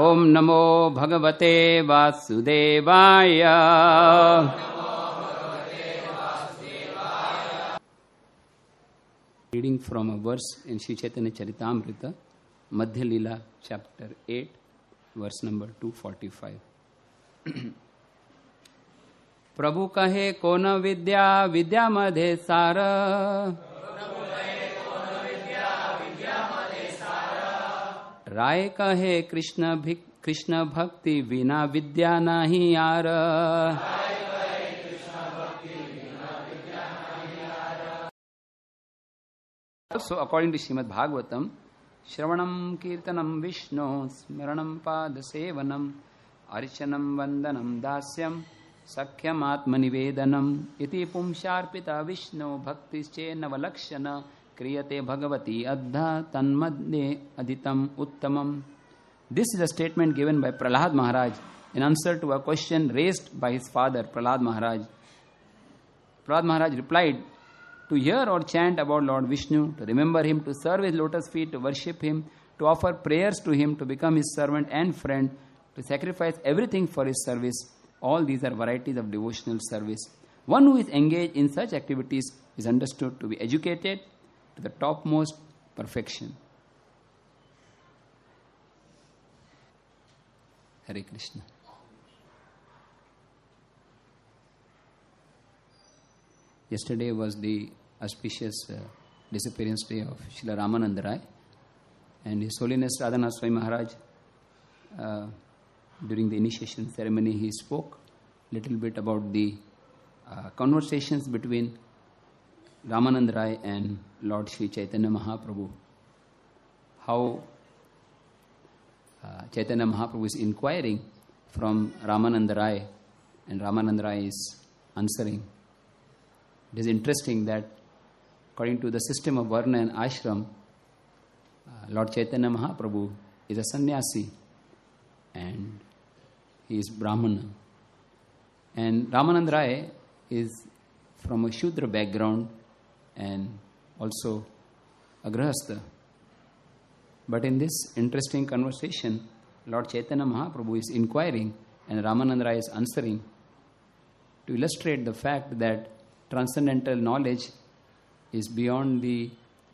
ओम नमो भगवते वासुदेवाय। Reading from a verse in Sri Chaitanya Charitamrita, Madhya Leela, chapter 8, verse number 245. प्रभु कहे को न विद्या विद्या मधे सार, राय कहे कृष्ण भक्ति बिना विद्या नहीं यार। Also, according to Srimad Bhagavatam, Shravanam Kirtanam Vishnu Smaranam Padasevanam Archanam Vandanam Dasyam Sakhyam Atmanivedanam Iti Pumsharpita Vishnu Bhaktische Navalakshana Kriyate Bhagavati Adha Tanmadne Aditam Uttamam. This is a statement given by Prahlad Maharaj in answer to a question raised by his father, Prahlad Maharaj. Prahlad Maharaj replied, to hear or chant about Lord Vishnu, to remember him, to serve his lotus feet, to worship him, to offer prayers to him, to become his servant and friend, to sacrifice everything for his service, all these are varieties of devotional service. One who is engaged in such activities is understood to be educated to the topmost perfection. Hare Krishna. Yesterday was the auspicious disappearance day of Srila Ramananda Rai, and His Holiness Radhanath Swami Maharaj, during the initiation ceremony, he spoke a little bit about the conversations between Ramananda Rai and Lord Sri Chaitanya Mahaprabhu. How Chaitanya Mahaprabhu is inquiring from Ramananda Rai, and Ramananda Rai is answering. It is interesting that according to the system of Varna and Ashram, Lord Chaitanya Mahaprabhu is a sannyasi and he is Brahmana. And Ramananda Rai is from a Shudra background and also a Grahastha. But in this interesting conversation, Lord Chaitanya Mahaprabhu is inquiring and Ramananda Rai is answering to illustrate the fact that transcendental knowledge is beyond the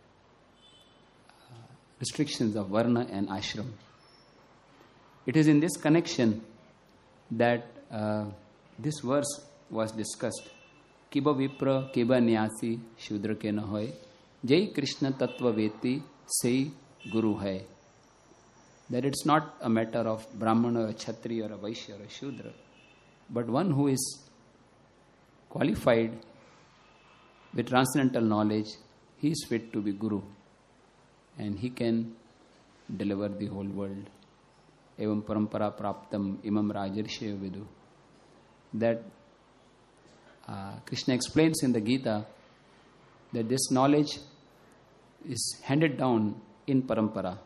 restrictions of Varna and Ashram. It is in this connection that this verse was discussed. Kiba Vipra, Kiba Nyasi, Shudra ke na hoy, Jai Krishna Tattva Veti, Sei Guru hai. That it's not a matter of Brahmana or a Kshatriya or a Vaishya or a Shudra, but one who is qualified with transcendental knowledge, he is fit to be Guru and he can deliver the whole world. Evam parampara praptam imam rajarshya vidu. That Krishna explains in the Gita that this knowledge is handed down in parampara,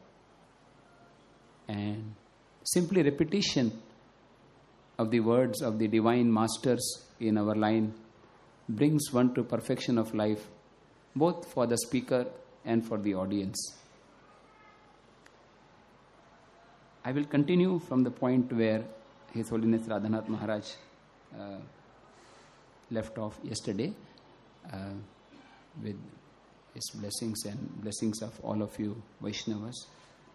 and simply repetition of the words of the divine masters in our line brings one to perfection of life, both for the speaker and for the audience. I will continue from the point where His Holiness Radhanath Maharaj left off yesterday, with his blessings and blessings of all of you Vaishnavas.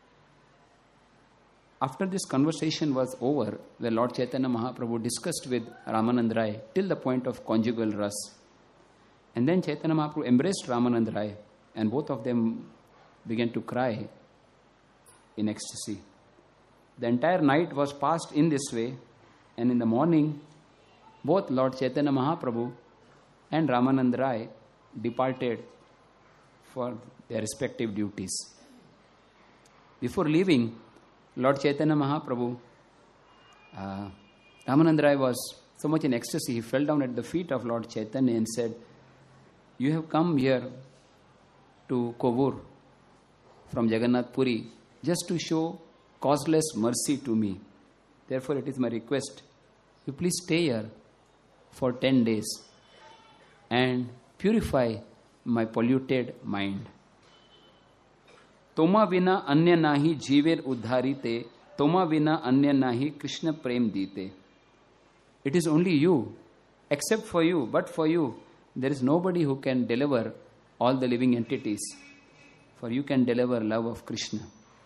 After this conversation was over, where Lord Chaitanya Mahaprabhu discussed with Ramananda Rai till the point of conjugal rasa, and then Chaitanya Mahaprabhu embraced Ramananda Rai, and both of them began to cry in ecstasy. The entire night was passed in this way, and in the morning, both Lord Chaitanya Mahaprabhu and Ramananda Rai departed for their respective duties. Before leaving, Lord Chaitanya Mahaprabhu, Ramananda Rai was so much in ecstasy, he fell down at the feet of Lord Chaitanya and said, "You have come here to Kovur from Jagannath Puri just to show causeless mercy to me. Therefore, it is my request, you please stay here for 10 days and purify my polluted mind. Toma vina anya nahi jiver udharite Toma vina anya nahi Krishna prem dite. It is only you, except for you, but for you, there is nobody who can deliver all the living entities. For you can deliver love of Krishna.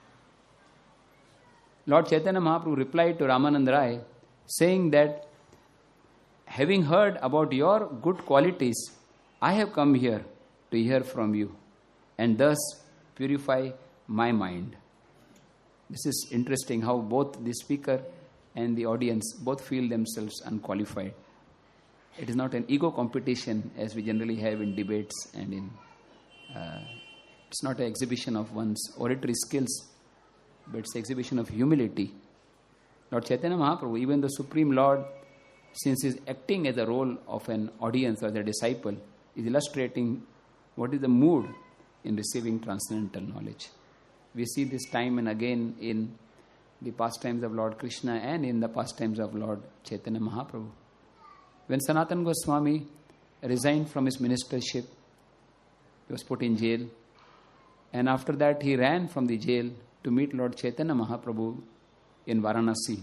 Lord Chaitanya Mahaprabhu replied to Ramananda Rai, saying that, having heard about your good qualities, I have come here to hear from you and thus purify my mind. This is interesting how both the speaker and the audience both feel themselves unqualified. It is not an ego competition as we generally have in debates and in... it's not an exhibition of one's oratory skills, but it's an exhibition of humility. Lord Chaitanya Mahaprabhu, even the Supreme Lord, since he is acting as a role of an audience or the disciple, is illustrating what is the mood in receiving transcendental knowledge. We see this time and again in the pastimes of Lord Krishna and in the pastimes of Lord Chaitanya Mahaprabhu. When Sanatana Goswami resigned from his ministership, he was put in jail, and after that he ran from the jail to meet Lord Chaitanya Mahaprabhu in Varanasi.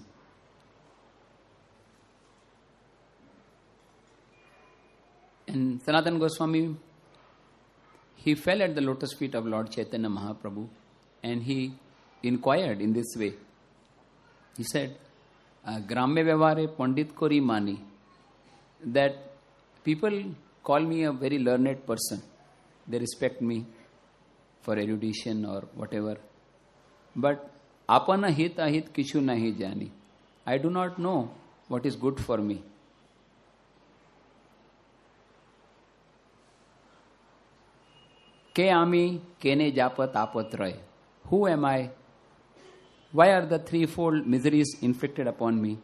And Sanatana Goswami, he fell at the lotus feet of Lord Chaitanya Mahaprabhu and he inquired in this way. He said, Gramya Vyavare Pandit Kori Mani, that people call me a very learned person. They respect me for erudition or whatever. But apana hit ahit kichu nahi jani. I do not know what is good for me. Ke ami kene japat apat ray. Who am I? Why are the threefold miseries inflicted upon me?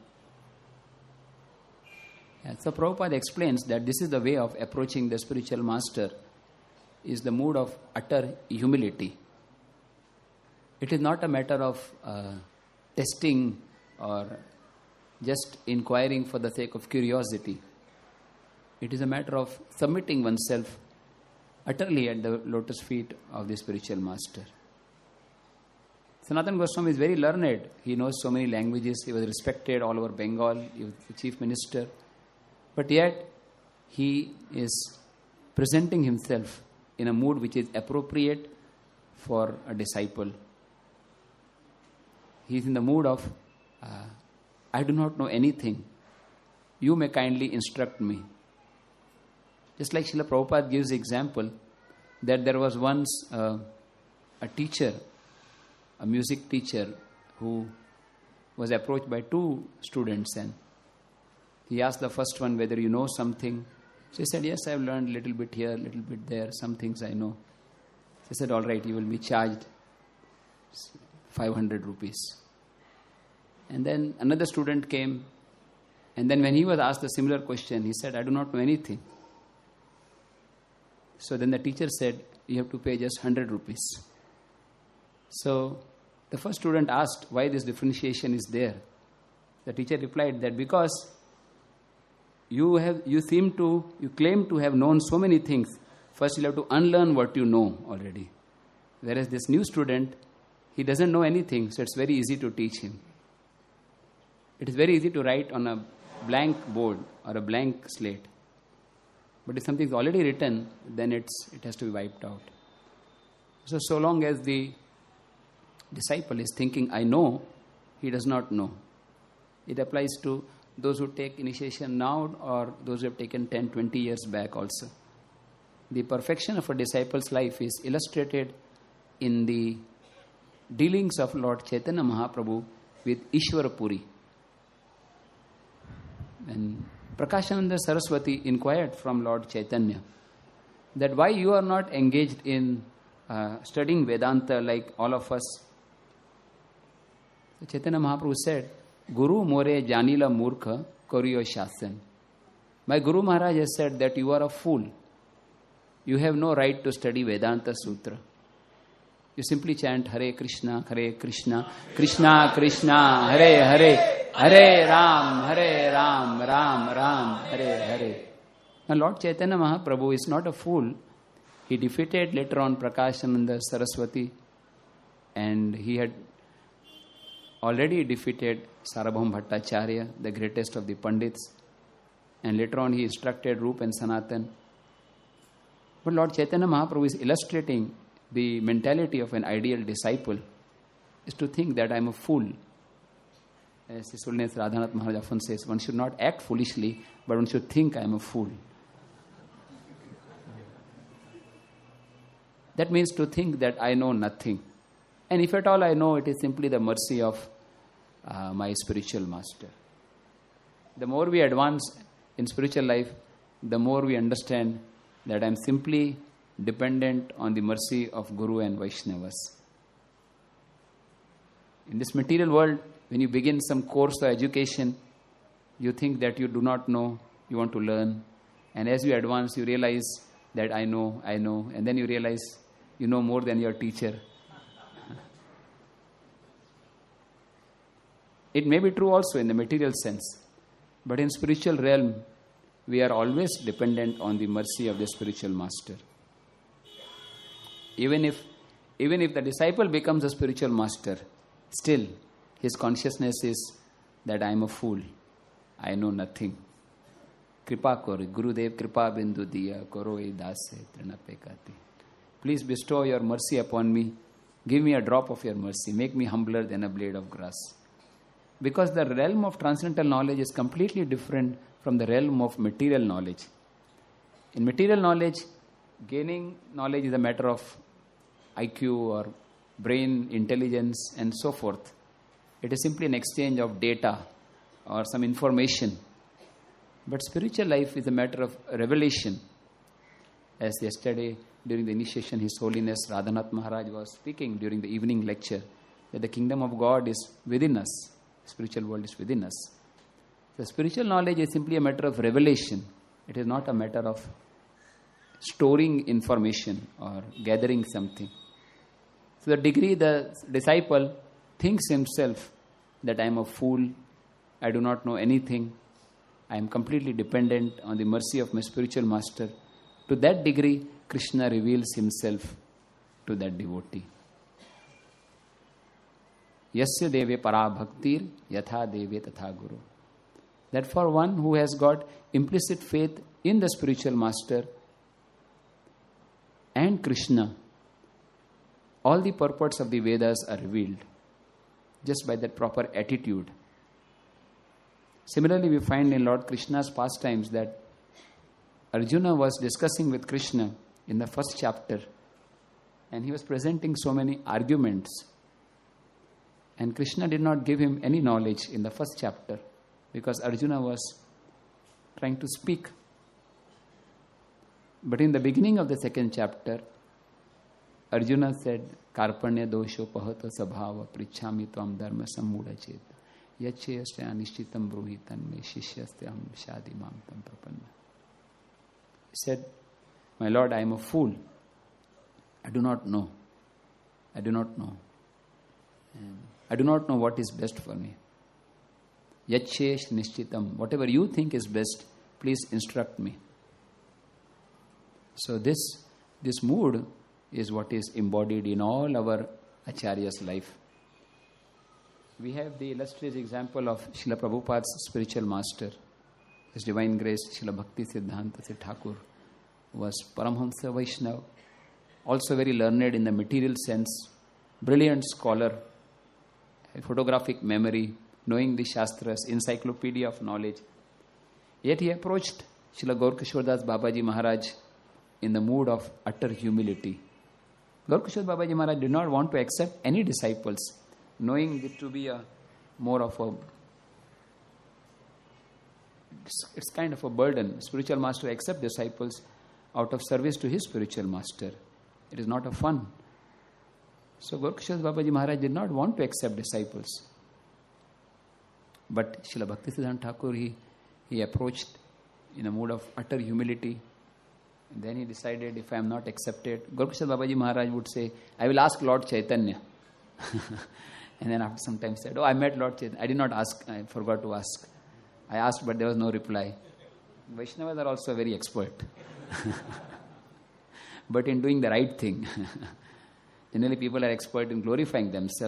So Prabhupada explains that this is the way of approaching the spiritual master, is the mood of utter humility. It is not a matter of testing or just inquiring for the sake of curiosity. It is a matter of submitting oneself utterly at the lotus feet of the spiritual master. Sanatana Goswami is very learned. He knows so many languages. He was respected all over Bengal. He was the chief minister. But yet, he is presenting himself in a mood which is appropriate for a disciple. He is in the mood of, I do not know anything. You may kindly instruct me. Just like Srila Prabhupada gives the example that there was once a teacher, a music teacher, who was approached by two students, and he asked the first one whether you know something. So he said, yes, I have learned a little bit here, a little bit there, some things I know. He said, all right, you will be charged 500 rupees. And then another student came, and then when he was asked a similar question, he said, I do not know anything. So then the teacher said, you have to pay just 100 rupees. So the first student asked why this differentiation is there. The teacher replied that because you claim to have known so many things, first you'll have to unlearn what you know already. Whereas this new student, he doesn't know anything, so it's very easy to teach him. It is very easy to write on a blank board or a blank slate. But if something is already written, then it has to be wiped out. So long as the disciple is thinking, I know, he does not know. It applies to those who take initiation now or those who have taken 10, 20 years back also. The perfection of a disciple's life is illustrated in the dealings of Lord Chaitanya Mahaprabhu with Ishwara Puri. And Prakashananda Saraswati inquired from Lord Chaitanya that why you are not engaged in studying Vedanta like all of us. So Chaitanya Mahaprabhu said, Guru more janila murkha kariyo shasan. My Guru Maharaj has said that you are a fool. You have no right to study Vedanta Sutra. You simply chant Hare Krishna, Krishna Krishna, Hare Hare, Hare Ram, Ram Ram, Hare Hare. Now Lord Chaitanya Mahaprabhu is not a fool. He defeated later on Prakashananda Saraswati, and he had already defeated Sarabham Bhattacharya, the greatest of the Pandits, and later on he instructed Rup and Sanatan. But Lord Chaitanya Mahaprabhu is illustrating the mentality of an ideal disciple is to think that I am a fool. As His Holiness Radhanath Maharaj often says, one should not act foolishly, but one should think I am a fool. That means to think that I know nothing. And if at all I know, it is simply the mercy of my spiritual master. The more we advance in spiritual life, the more we understand that I am simply dependent on the mercy of Guru and Vaishnavas. In this material world, when you begin some course or education, you think that you do not know, you want to learn. And as you advance, you realize that I know. And then you realize you know more than your teacher. It may be true also in the material sense. But in spiritual realm, we are always dependent on the mercy of the spiritual master. Even if the disciple becomes a spiritual master, still his consciousness is that I am a fool. I know nothing. Kripa kori, Gurudev kripa bindu diya, koro e dase trinape kati. Please bestow your mercy upon me. Give me a drop of your mercy. Make me humbler than a blade of grass. Because the realm of transcendental knowledge is completely different from the realm of material knowledge. In material knowledge, gaining knowledge is a matter of IQ or brain intelligence and so forth. It is simply an exchange of data or some information. But spiritual life is a matter of revelation. As yesterday during the initiation, His Holiness Radhanath Maharaj was speaking during the evening lecture that the kingdom of God is within us. Spiritual world is within us. The spiritual knowledge is simply a matter of revelation. It is not a matter of storing information or gathering something. So the degree the disciple thinks himself that I am a fool, I do not know anything, I am completely dependent on the mercy of my spiritual master, to that degree Krishna reveals himself to that devotee. Yasya deve para bhaktir yatha deve tatha guru. That for one who has got implicit faith in the spiritual master and Krishna, all the purports of the Vedas are revealed just by that proper attitude. Similarly, we find in Lord Krishna's pastimes that Arjuna was discussing with Krishna in the first chapter, and he was presenting so many arguments. And Krishna did not give him any knowledge in the first chapter because Arjuna was trying to speak. But in the beginning of the second chapter, Arjuna said, Karpanya dosho pahata sabhava prichhami tvam dharma sammuda chet yacheyasya anishchitam bruhitan me shishyastham shadi mam tam prapanna. He said, my Lord, I am a fool. I do not know. I do not know. I do not know what is best for me. Yachesh nishchitam. Whatever you think is best, please instruct me. So this mood is what is embodied in all our Acharya's life. We have the illustrious example of Srila Prabhupada's spiritual master, His Divine Grace, Srila Bhakti Siddhanta Sri Thakur, was Paramhamsa Vaishnava, also very learned in the material sense, brilliant scholar, a photographic memory, knowing the Shastras, encyclopedia of knowledge. Yet he approached Srila Gaurkishore Das Babaji Maharaj in the mood of utter humility. Gaurkishore Babaji Maharaj did not want to accept any disciples, knowing it to be it's kind of a burden. Spiritual master accept disciples out of service to his spiritual master. It is not a fun. So Gaurkishore Babaji Maharaj did not want to accept disciples. But Srila Bhaktisiddhanta Thakur, he approached in a mood of utter humility. And then he decided, if I am not accepted, Gaurkishore Babaji Maharaj would say, I will ask Lord Chaitanya. And then after some time said, I met Lord Chaitanya. I did not ask, I forgot to ask. I asked, but there was no reply. Vaishnavas are also very expert. But in doing the right thing. Generally people are expert in glorifying themselves,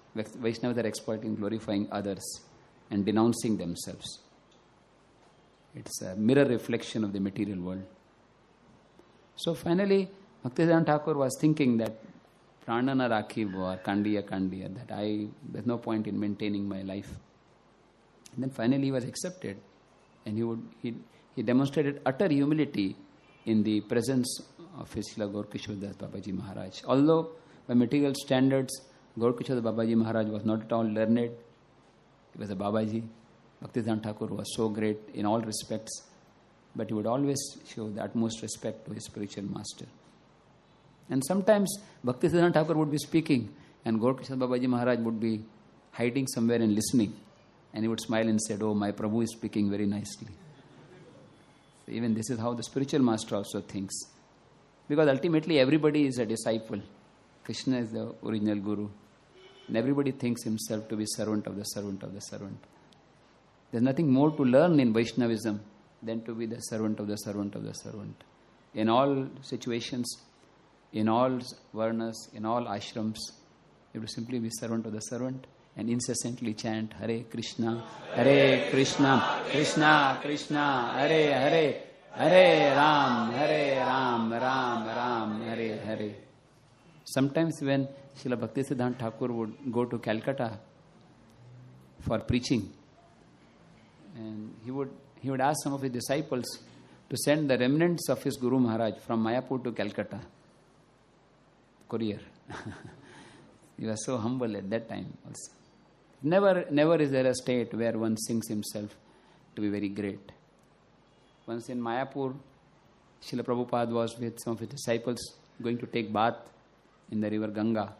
Vaishnavas are expert in glorifying others and denouncing themselves. It's a mirror reflection of the material world. So finally, Bhaktisiddhanta Thakur was thinking that Pranana Rakhi or Kandiya, that there's no point in maintaining my life. And then finally he was accepted, and he demonstrated utter humility in the presence of his Srila Gaur Kishore Das Babaji Maharaj. Although by material standards, Gaur Kishore Das Babaji Maharaj was not at all learned, he was a Babaji. Bhaktisiddhanta Thakur was so great in all respects, but he would always show the utmost respect to his spiritual master. And sometimes Bhaktisiddhanta Thakur would be speaking, and Gaur Kishore Babaji Maharaj would be hiding somewhere and listening, and he would smile and say, "Oh, my Prabhu is speaking very nicely." So even this is how the spiritual master also thinks. Because ultimately everybody is a disciple. Krishna is the original Guru. And everybody thinks himself to be servant of the servant of the servant. There's nothing more to learn in Vaishnavism than to be the servant of the servant of the servant. In all situations, in all varnas, in all ashrams, you have to simply be servant of the servant and incessantly chant Hare Krishna, Krishna Krishna, Hare Hare, Hare Ram, Ram Ram, Hare Hare. Sometimes when Srila Bhaktisiddhanta Thakur would go to Calcutta for preaching, and he would ask some of his disciples to send the remnants of his Guru Maharaj from Mayapur to Calcutta. Courier. He was so humble at that time also. Never is there a state where one thinks himself to be very great. Once in Mayapur, Srila Prabhupada was with some of his disciples going to take bath in the river Ganga.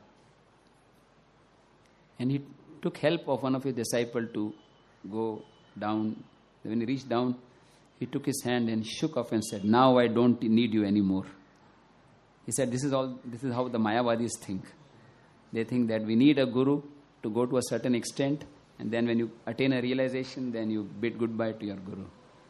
And he took help of one of his disciples to go down. When he reached down, he took his hand and shook off and said, "Now I don't need you anymore." He said, this is how the Mayavadis think. They think that we need a guru to go to a certain extent, and then when you attain a realization, then you bid goodbye to your guru.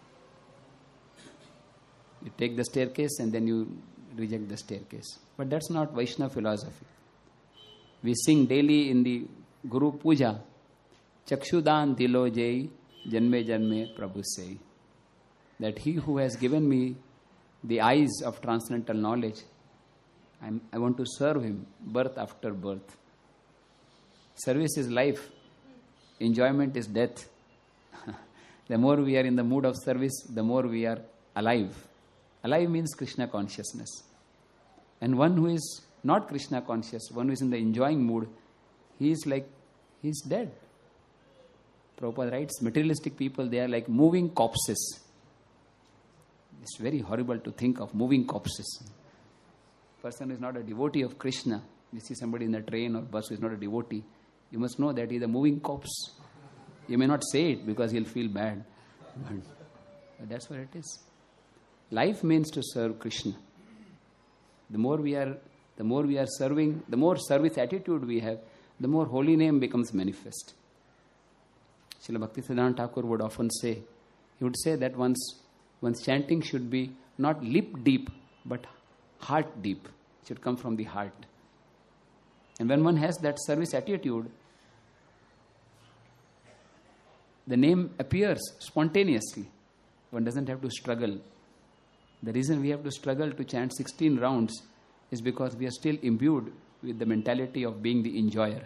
You take the staircase and then you reject the staircase. But that's not Vaishnava philosophy. We sing daily in the Guru Puja, Chakshudan dilo jai, janme janme prabhu sei. That he who has given me the eyes of transcendental knowledge, I want to serve him birth after birth. Service is life. Enjoyment is death. The more we are in the mood of service, the more we are alive. Alive means Krishna consciousness. And one who is not Krishna conscious, one who is in the enjoying mood, he's dead. Prabhupada writes, materialistic people, they are like moving corpses. It's very horrible to think of moving corpses. Person is not a devotee of Krishna. You see somebody in the train or bus who is not a devotee, you must know that he is a moving corpse. You may not say it because he'll feel bad. But that's what it is. Life means to serve Krishna. The more we are serving, the more service attitude we have, the more holy name becomes manifest. Srila Bhaktisiddhanta Thakur would often say, he would say that one's chanting should be not lip deep, but heart deep. It should come from the heart. And when one has that service attitude, the name appears spontaneously. One doesn't have to struggle. The reason we have to struggle to chant 16 rounds is because we are still imbued with the mentality of being the enjoyer.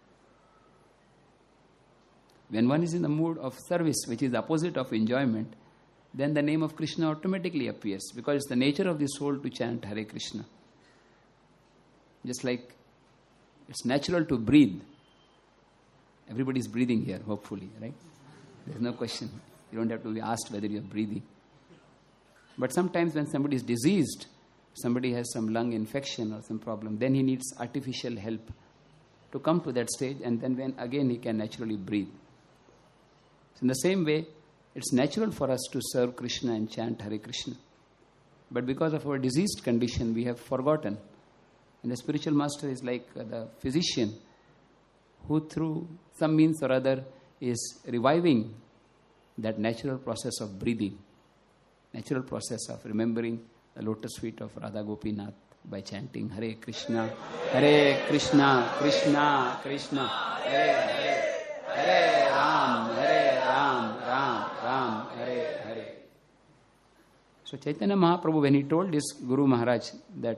When one is in the mood of service, which is the opposite of enjoyment, then the name of Krishna automatically appears, because it's the nature of the soul to chant Hare Krishna. Just like it's natural to breathe. Everybody is breathing here, hopefully, right? There's no question. You don't have to be asked whether you're breathing. But sometimes when somebody is diseased, somebody has some lung infection or some problem, then he needs artificial help to come to that stage, and then when again he can naturally breathe. So in the same way, it's natural for us to serve Krishna and chant Hare Krishna. But because of our diseased condition, we have forgotten. And the spiritual master is like the physician who through some means or other is reviving that natural process of breathing, natural process of remembering the lotus feet of Radha Gopinath by chanting Hare Krishna, Krishna Krishna, Hare Ram, Ram Ram, Hare Hare. So Chaitanya Mahaprabhu, when he told his Guru Maharaj that,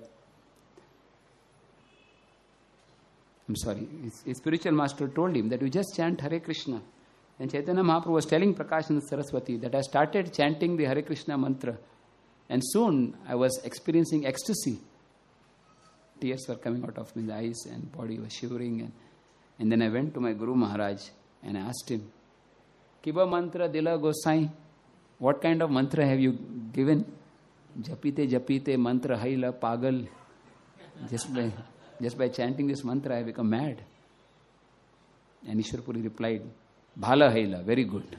his spiritual master told him that you just chant Hare Krishna. And Chaitanya Mahaprabhu was telling Prakashananda Saraswati that I started chanting the Hare Krishna mantra, and soon I was experiencing ecstasy. Tears were coming out of my eyes and body was shivering. And then I went to my Guru Maharaj and I asked him, Kiba mantra dila Gosai, what kind of mantra have you given? Japite japite mantra haila pagal. Just by chanting this mantra I have become mad. And Ishwarpuri replied, Bhala haila, very good.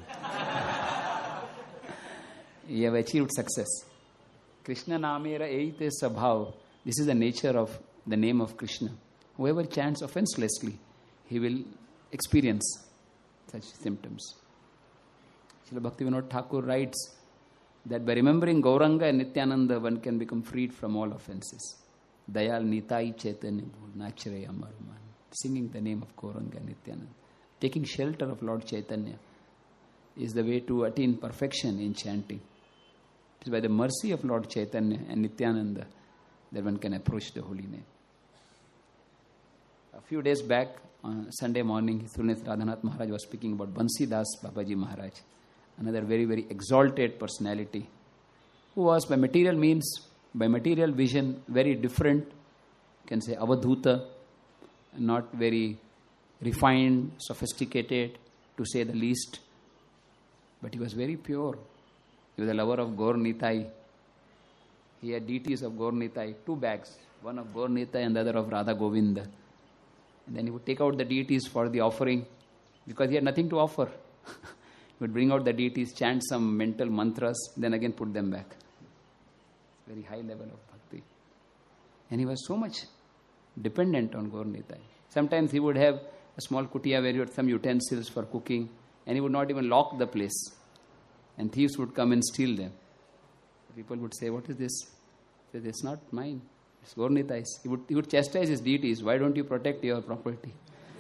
You have achieved success. Krishna namera eite sabhav. This is the nature of the name of Krishna. Whoever chants offenselessly, he will experience such symptoms. Srila Bhaktivinoda Thakur writes that by remembering Gauranga and Nityananda, one can become freed from all offenses. Dayal Nitai Chaitanya Nachare Amaruman. Singing the name of Gauranga and Nityananda, taking shelter of Lord Chaitanya, is the way to attain perfection in chanting. It is by the mercy of Lord Chaitanya and Nityananda that one can approach the holy name. A few days back, on Sunday morning, His Holiness Radhanath Maharaj was speaking about Bansidas Babaji Maharaj, another very, very exalted personality, who was by material means, by material vision, very different, you can say avadhuta, not very refined, sophisticated, to say the least. But he was very pure. He was a lover of Gaur Nitai. He had deities of Gaur Nitai, 2 bags, one of Gaur Nitai and the other of Radha Govinda. And then he would take out the deities for the offering, because he had nothing to offer. He would bring out the deities, chant some mental mantras, then again put them back. Very high level of bhakti. And he was so much dependent on Gaur Nitai. Sometimes he would have a small kutia where he had some utensils for cooking, and he would not even lock the place. And thieves would come and steal them. People would say, what is this? He said, it's not mine. It's Gaur Nitai's. He would chastise his deities. Why don't you protect your property?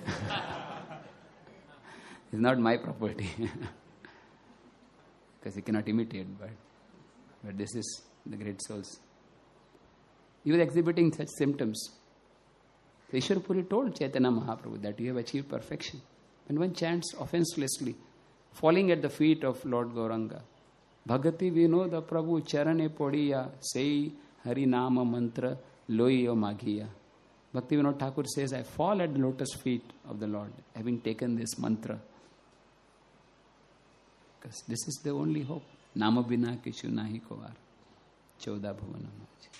It's not my property. Because he cannot imitate, but this is the great souls. He was exhibiting such symptoms. So Ishwarpuri told Chaitanya Mahaprabhu that you have achieved perfection. When one chants offenselessly, falling at the feet of Lord Gauranga, Bhagati Vinoda Prabhu Charane Podiya Sei Hari Nama Mantra Loiyo Maghiya. Bhaktivinoda Thakur says, I fall at the lotus feet of the Lord, having taken this mantra. Because this is the only hope. Nama bina kishu nahi kovar. Chauda bhuvanam.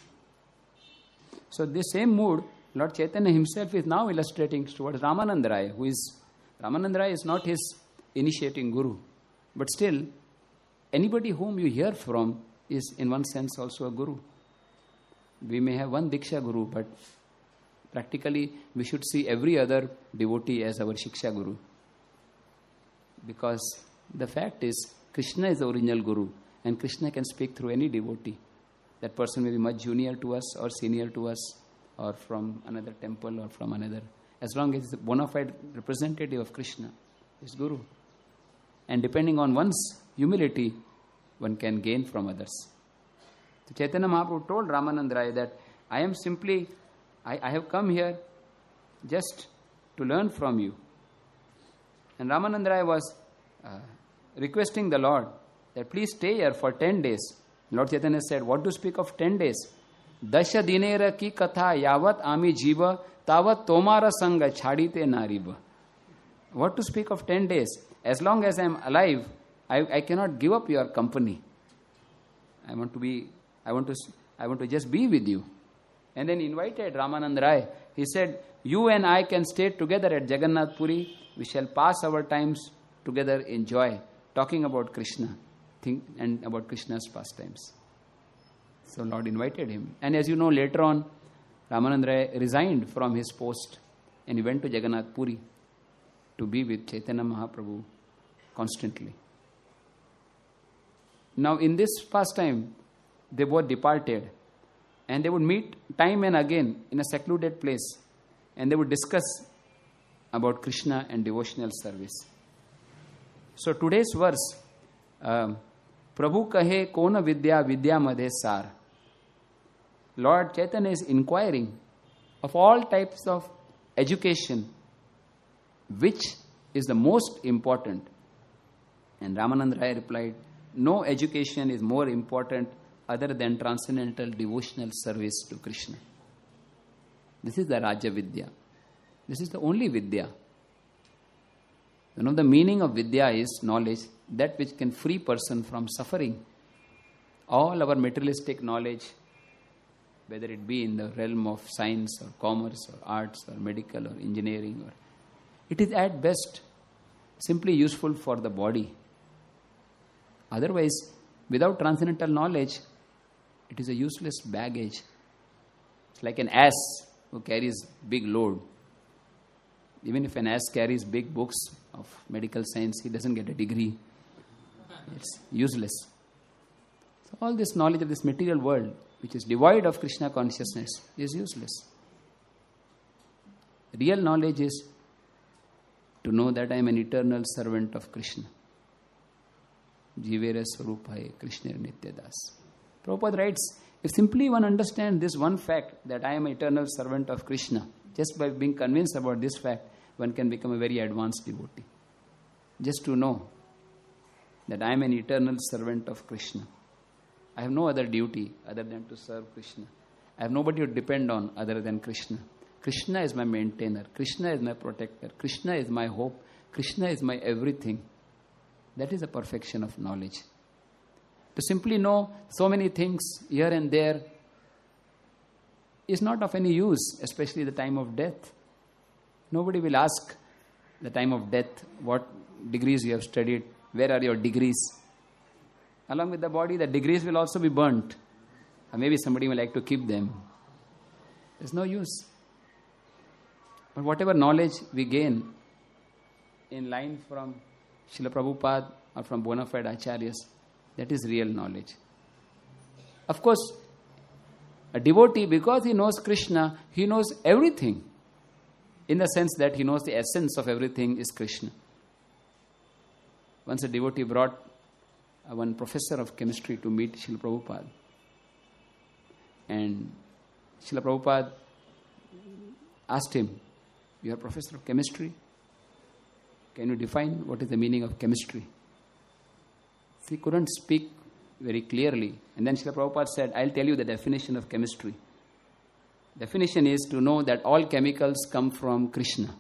So this same mood, Lord Chaitanya himself is now illustrating towards Ramananda Rai, Ramananda Rai is not his initiating guru. But still, anybody whom you hear from is in one sense also a guru. We may have one Diksha Guru, but practically we should see every other devotee as our Shiksha Guru. Because the fact is, Krishna is the original Guru, and Krishna can speak through any devotee. That person may be much junior to us or senior to us, or from another temple or from another. As long as it's a bona fide representative of Krishna, is Guru. And depending on one's humility, one can gain from others. So Chaitanya Mahaprabhu told Ramananda Rai that I am simply, I have come here just to learn from you. And Ramananda Rai was requesting the Lord that please stay here for 10 days. Lord Chaitanya said, what to speak of 10 days? Dasha dinera ki katha yavat ami jiva tavat tomara sanga chadite nariba. What to speak of 10 days? As long as I am alive, I cannot give up your company. I want to just be with you. And then invited Ramananda Rai. He said, you and I can stay together at Jagannath Puri. We shall pass our times together in joy, talking about Krishna and about Krishna's pastimes. So Lord invited him. And as you know, later on, Ramananda Rai resigned from his post and he went to Jagannath Puri to be with Chaitanya Mahaprabhu constantly. Now in this pastime, they both departed and they would meet time and again in a secluded place and they would discuss about Krishna and devotional service. So today's verse, Prabhu kahe kona vidya vidya madhe sar. Lord Chaitanya is inquiring of all types of education, which is the most important. And Ramananda Rai replied, no education is more important other than transcendental devotional service to Krishna. This is the Raja Vidya. This is the only Vidya. The meaning of Vidya is knowledge, that which can free person from suffering. All our materialistic knowledge, whether it be in the realm of science or commerce or arts or medical or engineering, or it is at best simply useful for the body. Otherwise, without transcendental knowledge, it is a useless baggage. It's like an ass who carries big load. Even if an ass carries big books of medical science, he doesn't get a degree. It's useless. So all this knowledge of this material world, which is devoid of Krishna consciousness, is useless. Real knowledge is to know that I am an eternal servant of Krishna. Jivere Swarupaye Krishna Nityadas. Prabhupada writes, if simply one understands this one fact, that I am an eternal servant of Krishna, just by being convinced about this fact, one can become a very advanced devotee. Just to know that I am an eternal servant of Krishna. I have no other duty other than to serve Krishna. I have nobody to depend on other than Krishna. Krishna is my maintainer. Krishna is my protector. Krishna is my hope. Krishna is my everything. That is the perfection of knowledge. To simply know so many things here and there is not of any use, especially the time of death. Nobody will ask the time of death, what degrees you have studied, where are your degrees. Along with the body, the degrees will also be burnt. Or maybe somebody will like to keep them. There's no use. But whatever knowledge we gain in line from Srila Prabhupada or from bona fide acharyas, that is real knowledge. Of course, a devotee, because he knows Krishna, he knows everything. In the sense that he knows the essence of everything is Krishna. Once a devotee brought one professor of chemistry to meet Srila Prabhupada. And Srila Prabhupada asked him, you are a professor of chemistry? Can you define what is the meaning of chemistry? He couldn't speak very clearly. And then Srila Prabhupada said, I'll tell you the definition of chemistry. Definition is to know that all chemicals come from Krishna.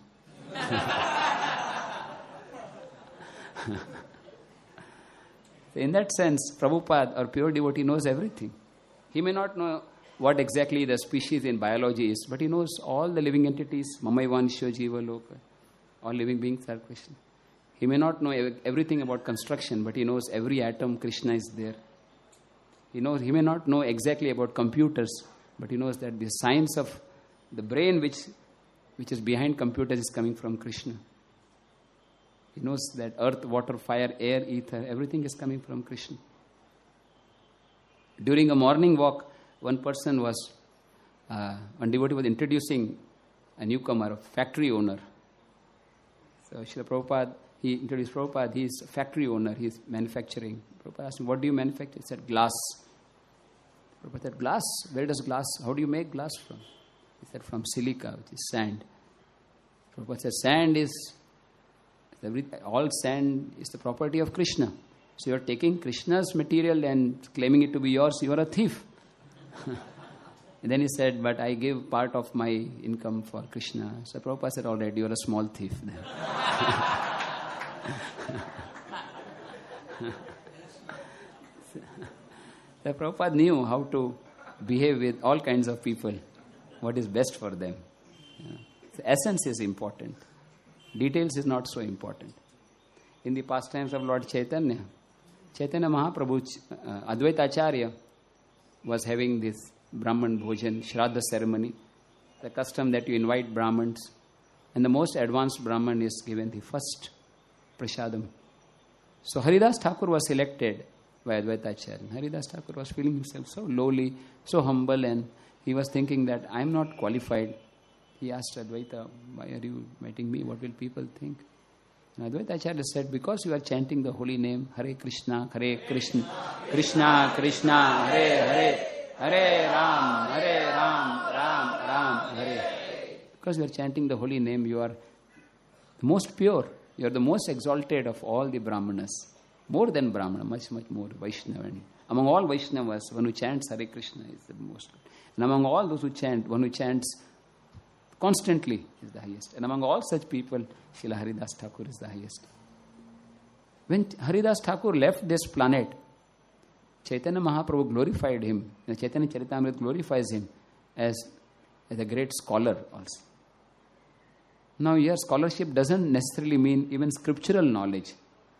In that sense, Prabhupada, or pure devotee, knows everything. He may not know what exactly the species in biology is, but he knows all the living entities, Mamaivansho Jiva Loka. All living beings are Krishna. He may not know everything about construction, but he knows every atom Krishna is there. He may not know exactly about computers, but he knows that the science of the brain which is behind computers is coming from Krishna. He knows that earth, water, fire, air, ether, everything is coming from Krishna. During a morning walk, one devotee was introducing a newcomer, a factory owner. So Srila Prabhupada, he introduced Prabhupada, he is a factory owner, he is manufacturing. Prabhupada asked him, what do you manufacture? He said, glass. Prabhupada said, glass? Where does glass, how do you make glass from? He said, from silica, which is sand. Prabhupada said, sand is, all sand is the property of Krishna. So you are taking Krishna's material and claiming it to be yours, you are a thief. And then he said, but I give part of my income for Krishna. So Prabhupada said, all right, you are a small thief then. So Prabhupada knew how to behave with all kinds of people, what is best for them. So essence is important. Details is not so important. In the pastimes of Lord Chaitanya Mahaprabhu, Advaita Acharya was having this Brahman Bhojan, Shraddha ceremony, the custom that you invite Brahmins, and the most advanced Brahman is given the first prasadam. So Haridas Thakur was selected by Advaita Acharya. Haridas Thakur was feeling himself so lowly, so humble, and he was thinking that I am not qualified. He asked Advaita, why are you inviting me? What will people think? And Advaita Acharya said, because you are chanting the holy name, Hare Krishna, Krishna Krishna, Hare Ram, Ram Ram, Hare. Because you are chanting the holy name, you are the most pure. You are the most exalted of all the Brahmanas. More than Brahmana, much more, Vaishnava. Among all Vaishnavas, one who chants Hare Krishna is the most. And among all those who chant, one who chants constantly is the highest. And among all such people, Srila Haridas Thakur is the highest. When Haridas Thakur left this planet, Chaitanya Mahaprabhu glorified him. And Chaitanya Charitamrita glorifies him as a great scholar also. Now here, scholarship doesn't necessarily mean even scriptural knowledge.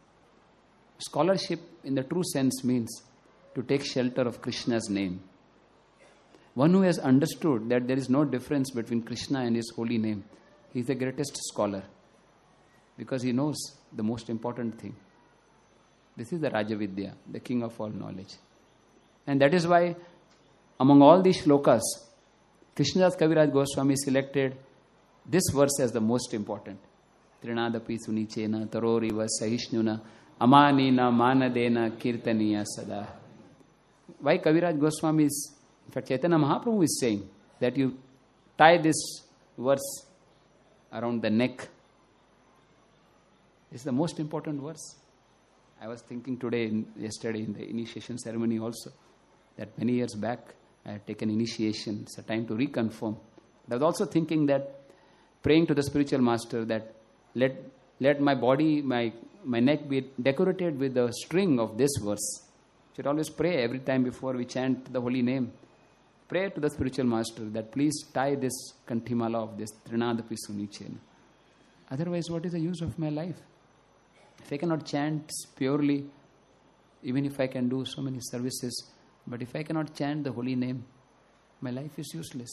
Scholarship in the true sense means to take shelter of Krishna's name. One who has understood that there is no difference between Krishna and his holy name, he is the greatest scholar because he knows the most important thing. This is the Rajavidya, the king of all knowledge. And that is why among all these shlokas, Krishnadas Kaviraj Goswami selected this verse as the most important. Trinadapi sunichena taroriva sahishnuna amanina manadena kirtaniya sada. Why Kaviraj Goswami is, in fact Chaitanya Mahaprabhu is saying that you tie this verse around the neck. This is the most important verse. I was thinking yesterday in the initiation ceremony also, that many years back I had taken initiation. It's a time to reconfirm. I was also thinking that, praying to the spiritual master that let my body, my neck be decorated with the string of this verse. Should always pray every time before we chant the holy name. Pray to the spiritual master that please tie this kanthimala of this Trinadapi Sunichena. Otherwise, what is the use of my life? If I cannot chant purely, even if I can do so many services, but if I cannot chant the holy name, my life is useless.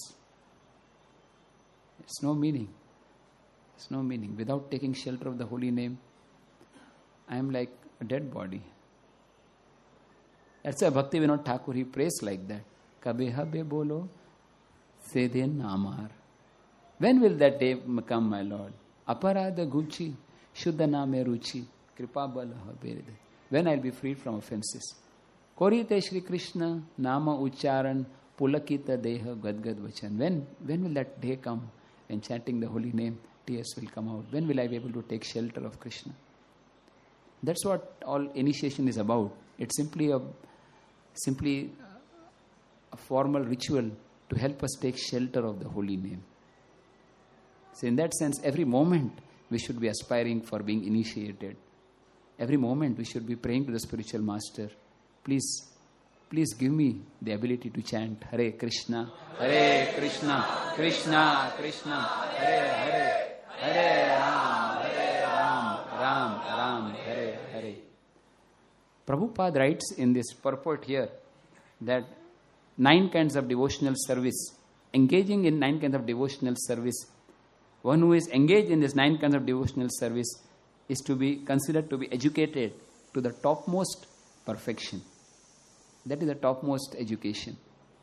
It's no meaning. It's no meaning. Without taking shelter of the holy name, I am like a dead body. That's why Bhakti Vinod Thakur, he prays like that. Kabe habe bolo, sedhen namar. When will that day come, my Lord? Aparada guchi, shuddha name ruchi, kripa bala habe. When I'll be freed from offenses. Korite Shri Krishna, nama ucharan, pulakita deha gadgad vachan. When will that day come? When chanting the holy name, tears will come out. When will I be able to take shelter of Krishna? That's what all initiation is about. It's simply a formal ritual to help us take shelter of the holy name. So in that sense, every moment we should be aspiring for being initiated. Every moment we should be praying to the spiritual master, please give me the ability to chant Hare Krishna, Krishna Krishna, Hare Hare, Hare Ram, Ram, Hare Hare. Prabhupada writes in this purport here that 9 kinds of devotional service, engaging in 9 kinds of devotional service, one who is engaged in this 9 kinds of devotional service is to be considered to be educated to the topmost perfection. That is the topmost education.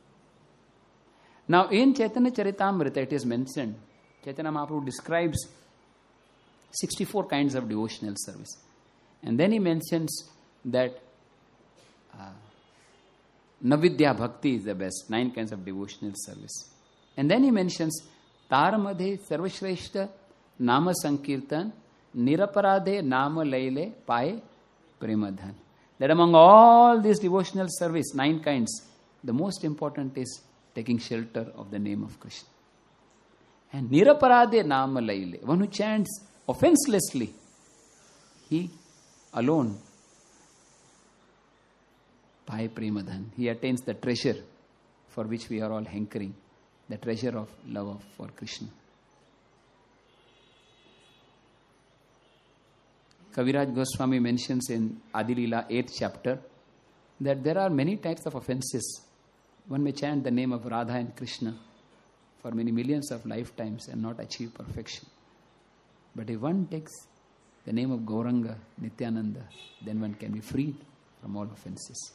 Now in Chaitanya Charitamrita it is mentioned, Chaitanya Mahaprabhu describes 64 kinds of devotional service. And then he mentions that Navidya Bhakti is the best, 9 kinds of devotional service. And then he mentions Taramadhe Sarvashreshta Nama Sankirtan Niraparade Nama Laile Pai Premadhan. That among all these devotional service, 9 kinds, the most important is taking shelter of the name of Krishna. And Niraparade Nama Laile, one who chants offenselessly, he alone, Pai Premadhan, he attains the treasure for which we are all hankering, the treasure of love for Krishna. Kaviraj Goswami mentions in Adilila 8th chapter that there are many types of offenses. One may chant the name of Radha and Krishna for many millions of lifetimes and not achieve perfection. But if one takes the name of Gauranga, Nityananda, then one can be freed from all offenses.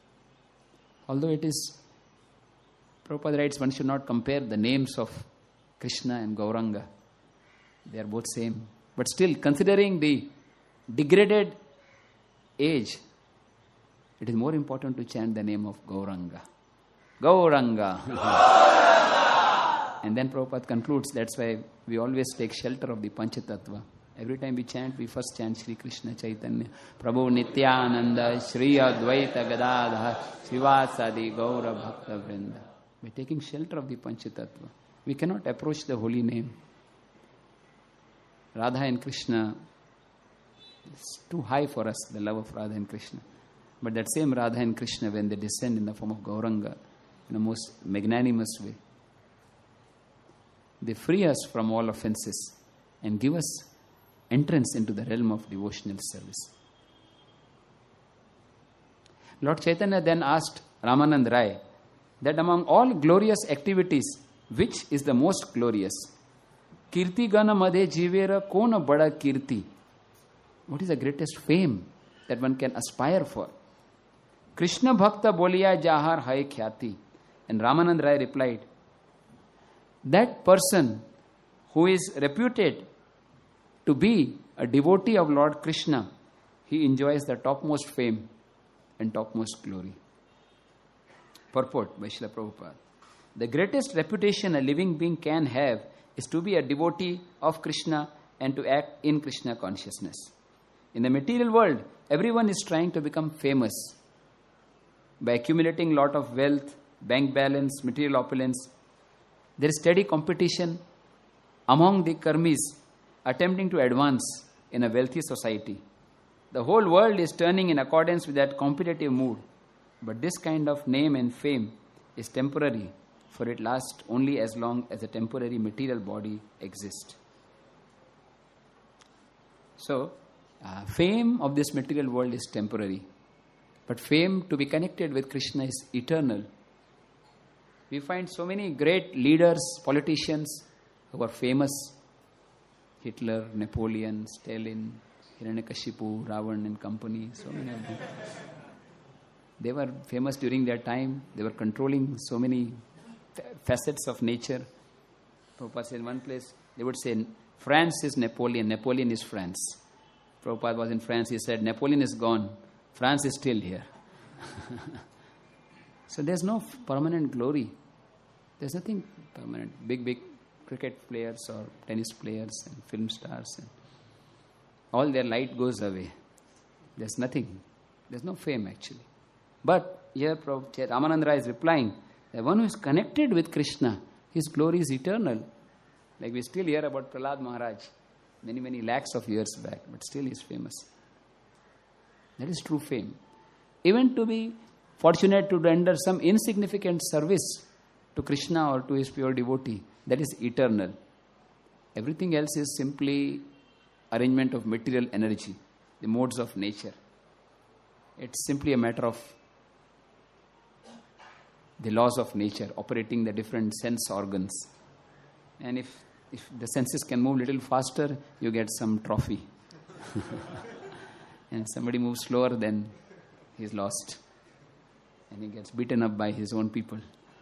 Although it is, Prabhupada writes, one should not compare the names of Krishna and Gauranga. They are both same. But still, considering the degraded age, it is more important to chant the name of Gauranga. Gauranga. And then Prabhupada concludes, that's why we always take shelter of the Panchatattva. Every time we chant, we first chant Shri Krishna Chaitanya, Prabhu Nityananda, Shri Advaita Gadadhar, Srivasadi Gaura Bhakta Vrinda. By taking shelter of the Panchatattva, we cannot approach the holy name. Radha and Krishna, it's too high for us, the love of Radha and Krishna. But that same Radha and Krishna, when they descend in the form of Gauranga, in a most magnanimous way, they free us from all offenses and give us entrance into the realm of devotional service. Lord Chaitanya then asked Ramanand Rai that among all glorious activities, which is the most glorious? Kirti gana madhe jivera kona bada kirti. What is the greatest fame that one can aspire for? Krishna bhakta boliya jahar hai khyati. And Ramanand Rai replied, that person who is reputed to be a devotee of Lord Krishna, he enjoys the topmost fame and topmost glory. Purport by Srila Prabhupada. The greatest reputation a living being can have is to be a devotee of Krishna and to act in Krishna consciousness. In the material world, everyone is trying to become famous by accumulating lot of wealth, bank balance, material opulence. There is steady competition among the karmis attempting to advance in a wealthy society. The whole world is turning in accordance with that competitive mood. But this kind of name and fame is temporary, for it lasts only as long as a temporary material body exists. So, fame of this material world is temporary. But fame to be connected with Krishna is eternal. We find so many great leaders, politicians who are famous. Hitler, Napoleon, Stalin, Hiranyakashipu, Ravan and company, so many of them. They were famous during their time. They were controlling so many facets of nature. Prabhupada said in one place, they would say, France is Napoleon, Napoleon is France. Prabhupada was in France, he said, Napoleon is gone, France is still here. So there's no permanent glory. There's nothing permanent. Big cricket players or tennis players and film stars, and all their light goes away. There's nothing. There's no fame actually. But here Ramananda Rai is replying, the one who is connected with Krishna, his glory is eternal. Like we still hear about Prahlad Maharaj, many lakhs of years back, but still he is famous. That is true fame. Even to be fortunate to render some insignificant service to Krishna or to his pure devotee, that is eternal. Everything else is simply arrangement of material energy, the modes of nature. It's simply a matter of the laws of nature operating the different sense organs. And if the senses can move a little faster, you get some trophy. And somebody moves slower, then he's lost. And he gets beaten up by his own people.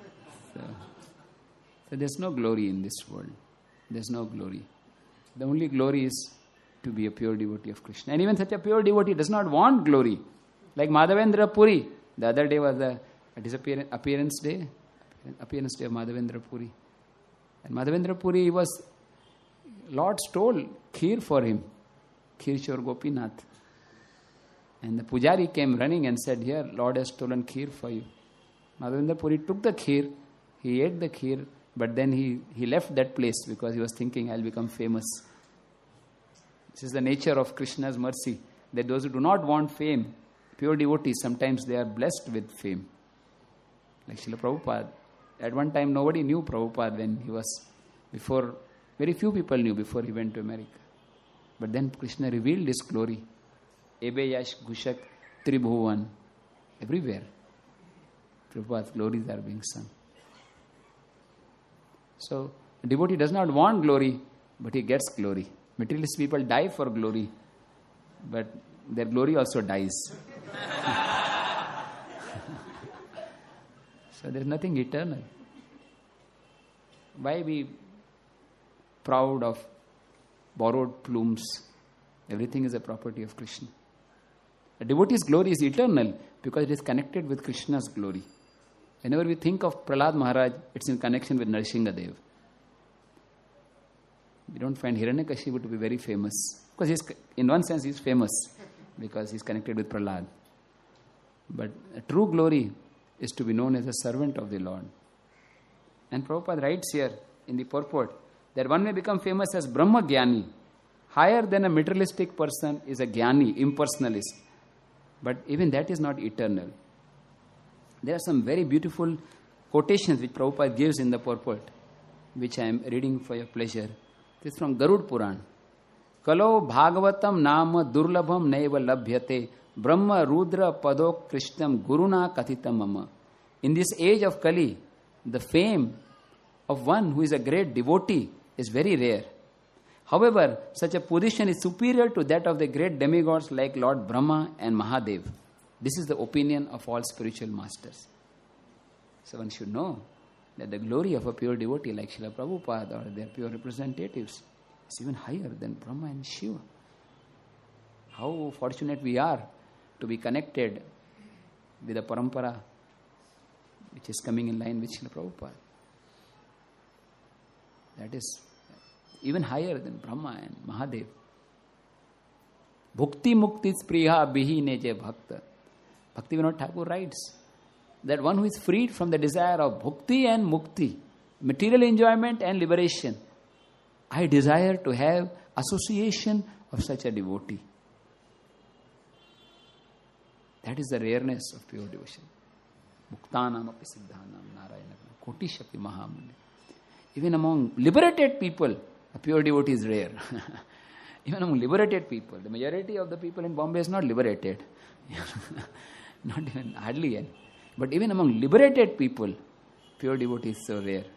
So there's no glory in this world. There's no glory. The only glory is to be a pure devotee of Krishna. And even such a pure devotee does not want glory. Like Madhavendra Puri. The other day was the appearance day of Madhavendra Puri. And Madhavendra Puri Lord stole kheer for him. Kheer Chor Gopinath. And the pujari came running and said, here, Lord has stolen kheer for you. Madhavendra Puri took the kheer, he ate the kheer, but then he left that place because he was thinking, I'll become famous. This is the nature of Krishna's mercy, that those who do not want fame, pure devotees, sometimes they are blessed with fame. Like Srila Prabhupada. At one time, nobody knew Prabhupada when he was before, very few people knew before he went to America. But then Krishna revealed his glory. Ebe Yash Gushak Tribhuvan. Everywhere. Prabhupada's glories are being sung. So, a devotee does not want glory, but he gets glory. Materialist people die for glory, but their glory also dies. So there is nothing eternal. Why we proud of borrowed plumes. Everything is a property of Krishna. A devotee's glory is eternal because it is connected with Krishna's glory. Whenever we think of Prahlad Maharaj, it's in connection with Nrsimhadev. We don't find Hiranyakashipu to be very famous. Because in one sense he's famous because he's connected with Prahlad. But a true glory is to be known as a servant of the Lord. And Prabhupada writes here in the purport that one may become famous as Brahma Jnani. Higher than a materialistic person is a Jnani, impersonalist. But even that is not eternal. There are some very beautiful quotations which Prabhupada gives in the purport, which I am reading for your pleasure. This is from Garud Puran. Kalo Bhagavatam nama durlabham naiva labhyate Brahma Rudra Padok Krishnam Guruna Kathitam Mama. In this age of Kali, the fame of one who is a great devotee is very rare. However, such a position is superior to that of the great demigods like Lord Brahma and Mahadev. This is the opinion of all spiritual masters. So one should know that the glory of a pure devotee like Srila Prabhupada or their pure representatives is even higher than Brahma and Shiva. How fortunate we are to be connected with a parampara which is coming in line with Srila Prabhupada. That is even higher than Brahma and Mahadev. Bhukti mukti spriha bihi neje bhakta. Bhaktivinoda Thakur writes that one who is freed from the desire of bhukti and mukti, material enjoyment and liberation, I desire to have association of such a devotee. That is the rareness of pure devotion. Muktanam api siddhanam narayanam kotishapi mahamuni. Even among liberated people, a pure devotee is rare. Even among liberated people, the majority of the people in Bombay is not liberated. Not even, hardly any. But even among liberated people, pure devotee is so rare.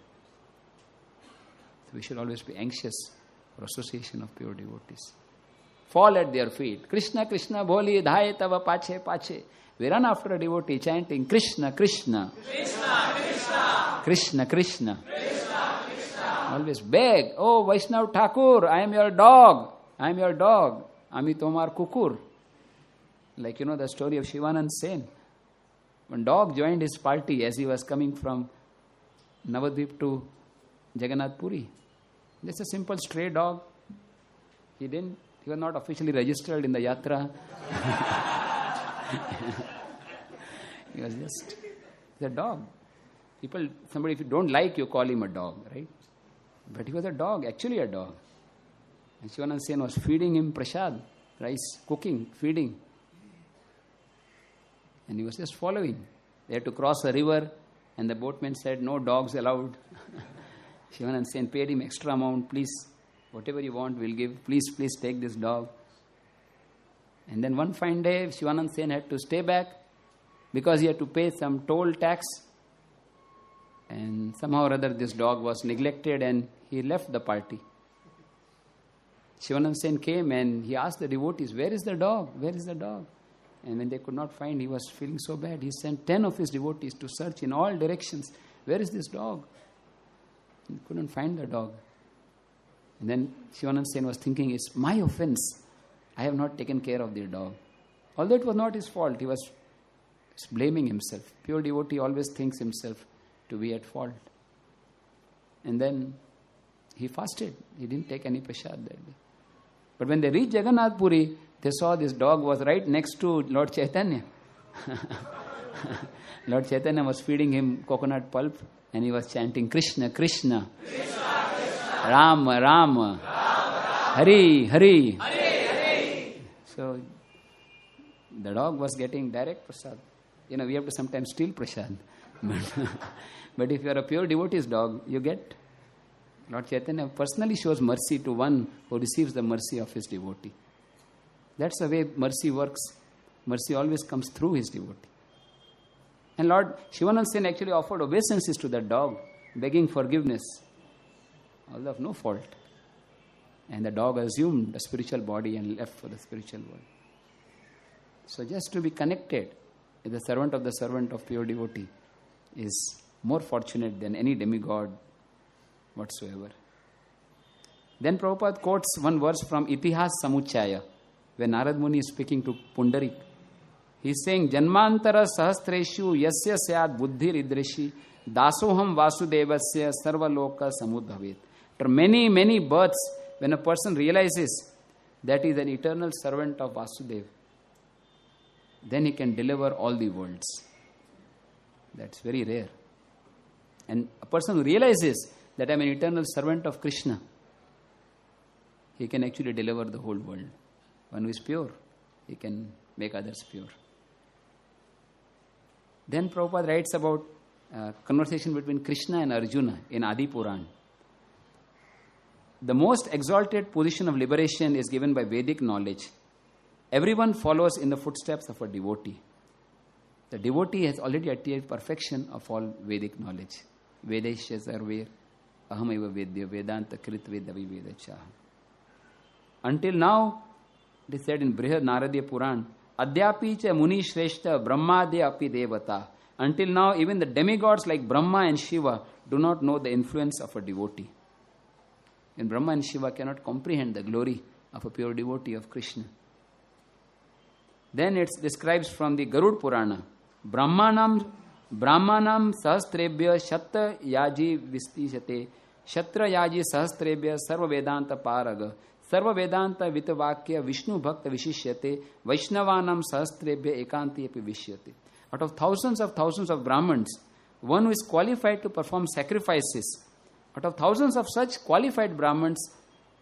So we should always be anxious for association of pure devotees. Fall at their feet. Krishna, Krishna, Bholi, Dhai, Tava, Pache, Pache. We run after a devotee chanting Krishna, Krishna. Krishna, Krishna. Krishna, Krishna. Krishna, Krishna. Always beg, oh Vaishnav Thakur, I am your dog. I am your dog. Ami tomar kukur. Like the story of Shivanand Sen. One dog joined his party as he was coming from Navadvip to Jagannath Puri. Just a simple stray dog. He was not officially registered in the yatra. He was just a dog. Somebody if you don't like, you call him a dog, right? But he was a dog, actually a dog. And Shivanand Sen was feeding him prasad, rice, cooking, feeding. And he was just following. They had to cross a river and the boatman said, no dogs allowed. Shivanand Sen paid him extra amount, please, whatever you want we'll give, please take this dog. And then one fine day, Shivanand Sen had to stay back because he had to pay some toll tax. And somehow or other this dog was neglected and he left the party. Shivanand Sen came and he asked the devotees, where is the dog? Where is the dog? And when they could not find, he was feeling so bad. He sent 10 of his devotees to search in all directions. Where is this dog? He couldn't find the dog. And then Shivanand Sen was thinking, it's my offense. I have not taken care of the dog. Although it was not his fault, he was blaming himself. Pure devotee always thinks himself to be at fault. And then he fasted. He didn't take any prasad that day. But when they reached Jagannath Puri, they saw this dog was right next to Lord Chaitanya. Lord Chaitanya was feeding him coconut pulp and he was chanting Krishna, Krishna, Krishna, Krishna. Rama, Rama, Hari, Hari. Hari. So the dog was getting direct prasad. We have to sometimes steal prasad. But if you are a pure devotee's dog, you get. Lord Chaitanya personally shows mercy to one who receives the mercy of his devotee. That's the way mercy works. Mercy always comes through his devotee. And Lord Shivanand Sen actually offered obeisances to that dog, begging forgiveness, although of no fault. And the dog assumed the spiritual body and left for the spiritual world. So just to be connected with the servant of pure devotee is more fortunate than any demigod whatsoever. Then Prabhupada quotes one verse from Itihas Samuchaya, where Narad Muni is speaking to Pundarik. He is saying, Janmantara sahastreshu yasya syad buddhir idrishi dasoham vasudevasya sarvaloka samudbhavet. After many, many births, when a person realizes that he is an eternal servant of Vasudev, then he can deliver all the worlds. That's very rare. And a person who realizes that I am an eternal servant of Krishna, he can actually deliver the whole world. One who is pure, he can make others pure. Then Prabhupada writes about conversation between Krishna and Arjuna in Adi Puran. The most exalted position of liberation is given by Vedic knowledge. Everyone follows in the footsteps of a devotee. The devotee has already attained perfection of all Vedic knowledge. Vedesya sarver ahamaiva vedya vedanta krit vedavi vedachaha. Until now, it is said in Brihad Naradiya Puran, Adyapi cha muni shreshta brahmadya api devata. Until now, even the demigods like Brahma and Shiva do not know the influence of a devotee. And Brahma and Shiva cannot comprehend the glory of a pure devotee of Krishna. Then it describes from the Garud Purana, Brahmanam sahastrebhya shatta yaji vistishate shatra yaji sahastrebhya sarva vedanta paraga sarva vedanta vitavakya vishnu bhakta vishishyate vaishnavanam sahastrebhya ekanti api vishyate. Out of thousands of Brahmins, one who is qualified to perform sacrifices, out of thousands of such qualified Brahmins,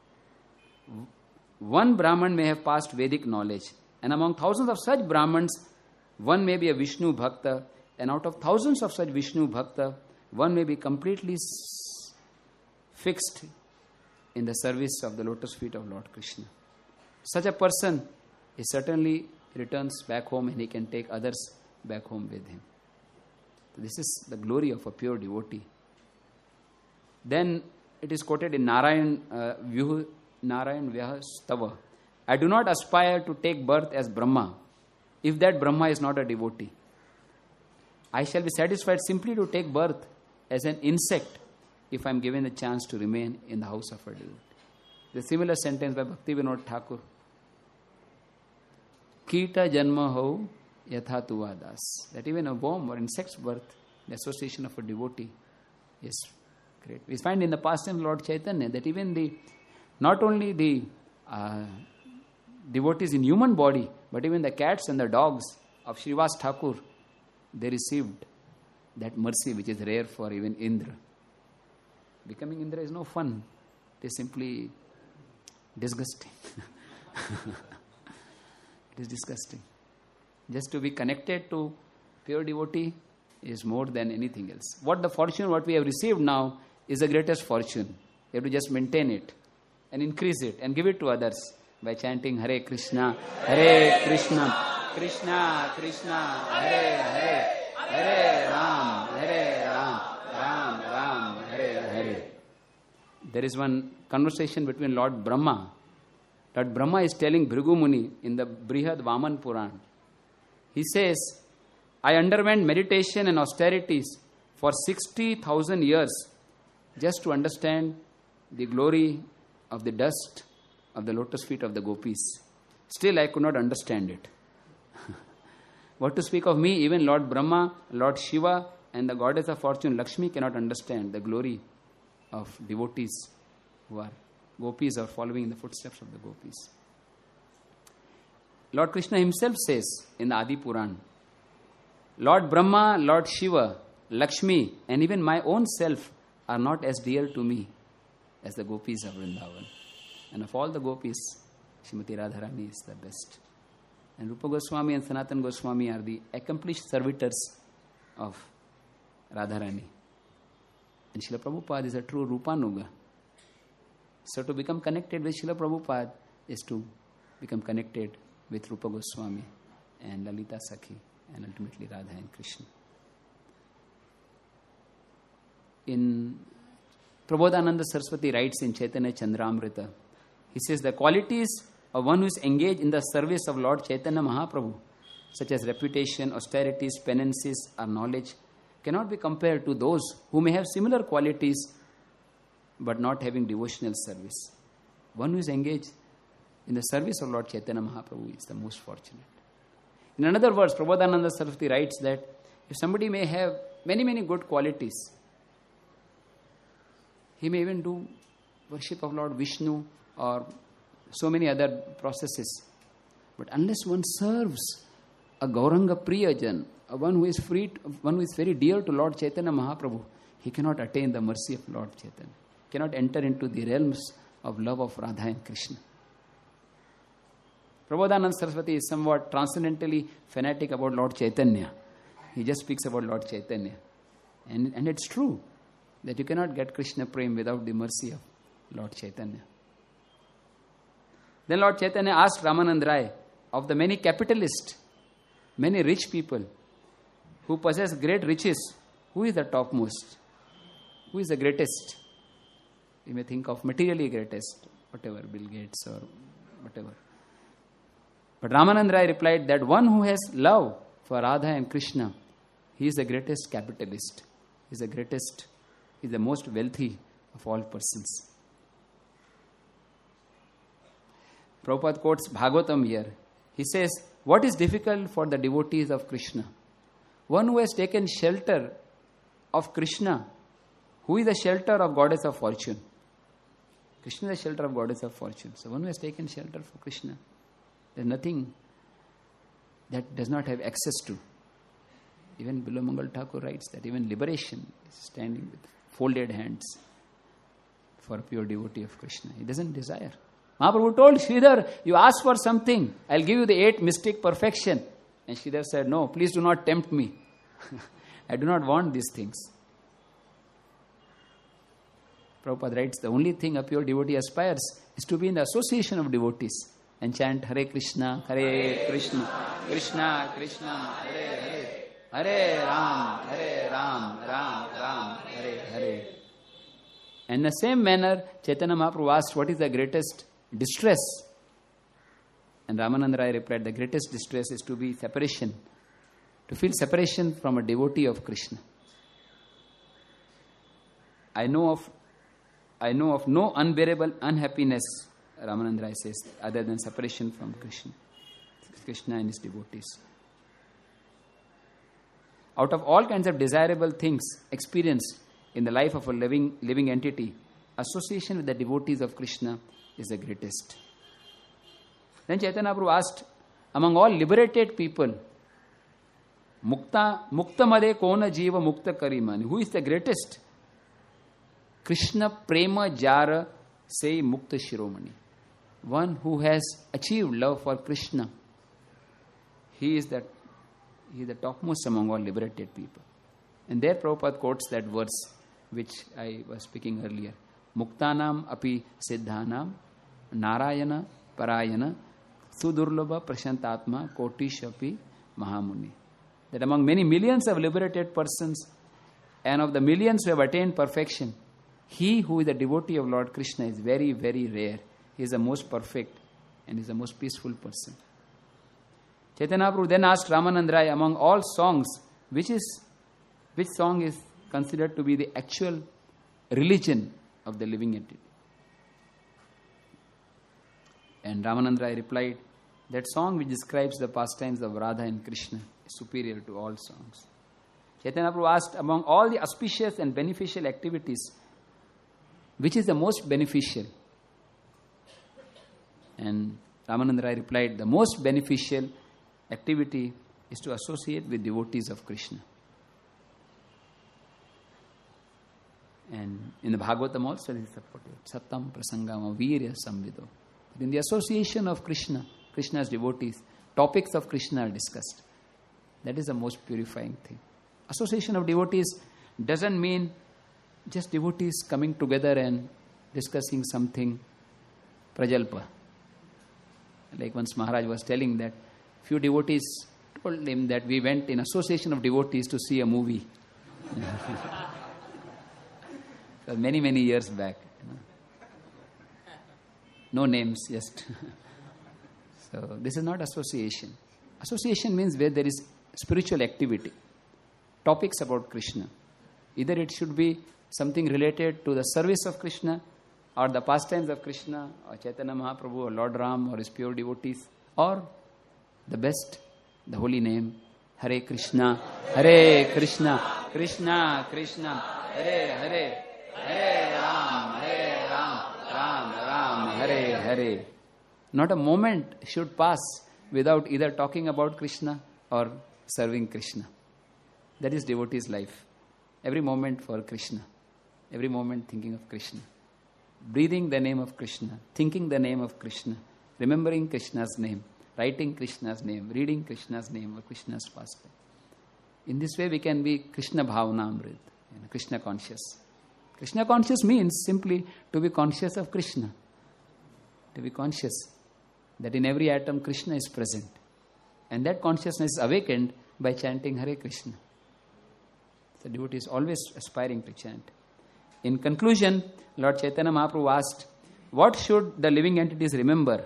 one Brahman may have passed Vedic knowledge. And among thousands of such Brahmins, one may be a Vishnu Bhakta. And out of thousands of such Vishnu Bhakta, one may be completely fixed in the service of the lotus feet of Lord Krishna. Such a person is certainly returns back home and he can take others back home with him. This is the glory of a pure devotee. Then it is quoted in Narayan Vyah Stava. I do not aspire to take birth as Brahma, if that Brahma is not a devotee. I shall be satisfied simply to take birth as an insect if I am given a chance to remain in the house of a devotee. The similar sentence by Bhakti Vinod Thakur. Kita janma ho yatha tuvadas. That even a worm or insect's birth, the association of a devotee is great. We find in the pastime of Lord Chaitanya that even not only the devotees in human body, but even the cats and the dogs of Srivas Thakur, they received that mercy which is rare for even Indra. Becoming Indra is no fun. It is simply disgusting. It is disgusting. Just to be connected to pure devotee is more than anything else. What we have received now is the greatest fortune. You have to just maintain it and increase it and give it to others by chanting Hare Krishna, Krishna Krishna, Hare Hare, Hare Ram, Ram Ram, Hare Hare. There is one conversation between Lord Brahma. Lord Brahma is telling Bhrigu Muni in the Brihad Vaman Puran. He says, I underwent meditation and austerities for 60,000 years just to understand the glory of the dust of the lotus feet of the gopis. Still, I could not understand it. What to speak of me, even Lord Brahma, Lord Shiva, and the goddess of fortune, Lakshmi, cannot understand the glory of devotees who are gopis or following in the footsteps of the gopis. Lord Krishna himself says in the Adi Puran, Lord Brahma, Lord Shiva, Lakshmi, and even my own self are not as dear to me as the gopis of Vrindavan. And of all the gopis, Srimati Radharani is the best. And Rupa Goswami and Sanatana Goswami are the accomplished servitors of Radharani. And Srila Prabhupada is a true Rupanuga. So to become connected with Srila Prabhupada is to become connected with Rupa Goswami and Lalita Sakhi and ultimately Radha and Krishna. In Prabodhananda Saraswati writes in Chaitanya Chandramrita, he says the qualities of one who is engaged in the service of Lord Chaitanya Mahaprabhu, such as reputation, austerities, penances, or knowledge, cannot be compared to those who may have similar qualities but not having devotional service. one who is engaged in the service of Lord Chaitanya Mahaprabhu is the most fortunate. In another words, Prabodhananda Saraswati writes that if somebody may have many, many good qualities, he may even do worship of Lord Vishnu or so many other processes. But unless one serves a Gauranga Priyajan, one who is one who is very dear to Lord Chaitanya Mahaprabhu, he cannot attain the mercy of Lord Chaitanya, cannot enter into the realms of love of Radha and Krishna. Prabodhananda Saraswati is somewhat transcendentally fanatic about Lord Chaitanya. He just speaks about Lord Chaitanya. And it's true that you cannot get Krishna Prem without the mercy of Lord Chaitanya. Then Lord Chaitanya asked Ramanand Rai, of the many capitalists, many rich people who possess great riches, who is the topmost? Who is the greatest? You may think of materially greatest, whatever, Bill Gates or whatever. But Ramanand Rai replied that one who has love for Radha and Krishna, he is the greatest capitalist. He is the greatest, he is the most wealthy of all persons. Prabhupada quotes Bhagavatam here. He says, what is difficult for the devotees of Krishna? One who has taken shelter of Krishna, who is the shelter of goddess of fortune. Krishna is the shelter of goddess of fortune. So one who has taken shelter for Krishna, there is nothing that does not have access to. Even Bilwa Mangal Thakur writes that even liberation is standing with folded hands for a pure devotee of Krishna. He doesn't desire. Mahaprabhu told Sridhar, you ask for something, I'll give you the 8 mystic perfection. And Sridhar said, no, please do not tempt me. I do not want these things. Prabhupada writes, the only thing a pure devotee aspires is to be in the association of devotees and chant Hare Krishna, Krishna Krishna, Hare Hare, Hare Ram, Ram Ram, Hare Hare. And in the same manner, Chaitanya Mahaprabhu asked, what is the greatest distress? And Ramananda Rai replied, the greatest distress is to be separation, to feel separation from a devotee of Krishna. I know of no unbearable unhappiness, Ramananda Rai says, other than separation from Krishna and his devotees. Out of all kinds of desirable things experienced in the life of a living entity, association with the devotees of Krishna is the greatest. Then Chaitanya Mahaprabhu asked, among all liberated people, Mukta Made Kona Jiva Mukta Karimani, who is the greatest? Krishna Prema Jara Sei Mukta Shiromani. One who has achieved love for Krishna. He is the topmost among all liberated people. And there Prabhupada quotes that verse which I was speaking earlier. Muktanam api siddhanam narayana parayana sudurlabha prashantatma kotish api mahamuni. That among many millions of liberated persons and of the millions who have attained perfection, he who is a devotee of Lord Krishna is very, very rare. He is the most perfect and is the most peaceful person. Chaitanya Mahaprabhu then asked Ramanand Rai, among all songs, which song is considered to be the actual religion of the living entity? And Ramanand Rai replied, that song which describes the pastimes of Radha and Krishna is superior to all songs. Chaitanya Mahaprabhu asked, among all the auspicious and beneficial activities, which is the most beneficial? And Ramanand Rai replied, the most beneficial activity is to associate with devotees of Krishna. And in the Bhagavatam also it is supported. Satam prasangama virya samvido. In the association of Krishna, Krishna's devotees, topics of Krishna are discussed. That is the most purifying thing. Association of devotees doesn't mean just devotees coming together and discussing something prajalpa. Like once Maharaj was telling that few devotees told him that we went in association of devotees to see a movie. Many, many years back. No names, just. So this is not association. Association means where there is spiritual activity, topics about Krishna. Either it should be something related to the service of Krishna, or the pastimes of Krishna, or Chaitanya Mahaprabhu, or Lord Ram, or his pure devotees, or the best, the holy name, Hare Krishna, Krishna Krishna, Hare Hare, Hare Ram, Ram Ram, Hare Hare. Not a moment should pass without either talking about Krishna or serving Krishna. That is devotee's life. Every moment for Krishna. Every moment thinking of Krishna. Breathing the name of Krishna. Thinking the name of Krishna. Remembering Krishna's name. Writing Krishna's name. Reading Krishna's name or Krishna's pastime. In this way we can be Krishna Bhavnamrit. Krishna conscious. Krishna conscious means simply to be conscious of Krishna. To be conscious that in every atom Krishna is present. And that consciousness is awakened by chanting Hare Krishna. The devotee is always aspiring to chant. In conclusion, Lord Chaitanya Mahaprabhu asked, what should the living entities remember?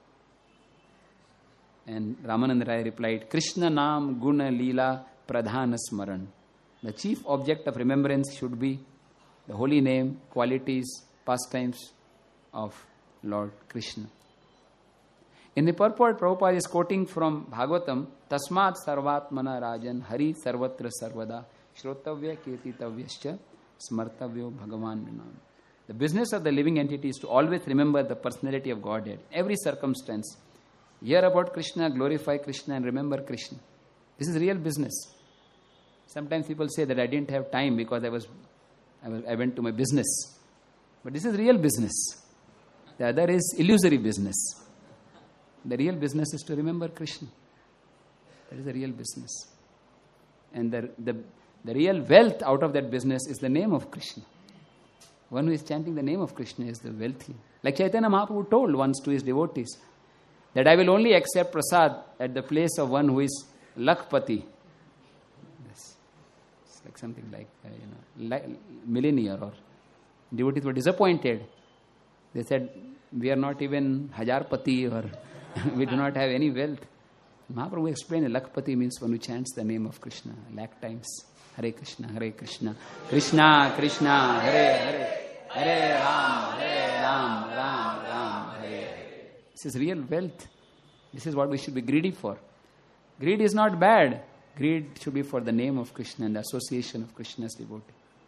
And Ramananda Rai replied, Krishna Nam Guna Leela Pradhana Smaran. The chief object of remembrance should be the holy name, qualities, pastimes of Lord Krishna. In the purport, Prabhupada is quoting from Bhagavatam, Tasmat Sarvatmana Rajan Hari Sarvatra Sarvada Shrotavya Kirtitavyascha Smartavyo Bhagavan Vinam. The business of the living entity is to always remember the personality of Godhead. Every circumstance. Hear about Krishna, glorify Krishna and remember Krishna. This is real business. Sometimes people say that I didn't have time because I went to my business. But this is real business. The other is illusory business. The real business is to remember Krishna. That is the real business. And the real wealth out of that business is the name of Krishna. One who is chanting the name of Krishna is the wealthy. Like Chaitanya Mahaprabhu told once to his devotees, that I will only accept prasad at the place of one who is Lakpati. Yes. It's like something like, millionaire or devotees were disappointed. They said, we are not even Hajarpati or we do not have any wealth. Mahaprabhu explained Lakpati means one who chants the name of Krishna lakh times. Hare Krishna, Krishna Krishna, Hare Hare, Hare Ram, Ram Hare. This is real wealth. This is what we should be greedy for. Greed is not bad. Greed should be for the name of Krishna and the association of Krishna's devotee.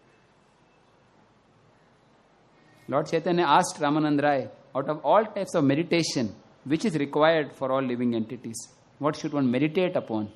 Lord Chaitanya asked Ramananda Rai, out of all types of meditation, which is required for all living entities? What should one meditate upon?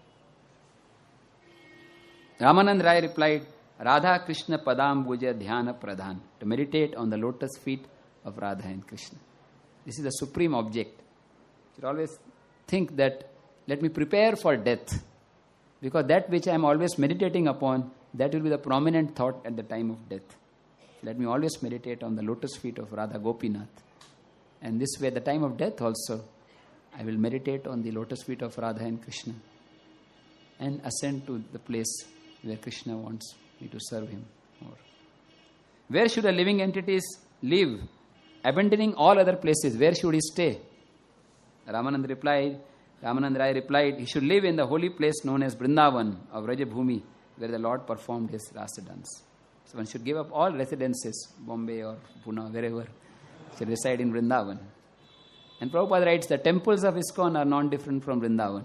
Ramananda Rai replied, Radha Krishna Padambuja Dhyana Pradhan. To meditate on the lotus feet of Radha and Krishna. This is the supreme object. You should always think that, let me prepare for death. Because that which I am always meditating upon, that will be the prominent thought at the time of death. Let me always meditate on the lotus feet of Radha Gopinath. And this way, at the time of death also, I will meditate on the lotus feet of Radha and Krishna. And ascend to the place where Krishna wants me to serve him more. Where should the living entities live? Abandoning all other places, where should he stay? Ramananda Rai replied, he should live in the holy place known as Vrindavan of Rajabhumi, where the Lord performed his rasa dance. So one should give up all residences, Bombay or Pune, wherever, should reside in Vrindavan. And Prabhupada writes, the temples of ISKCON are non-different from Vrindavan.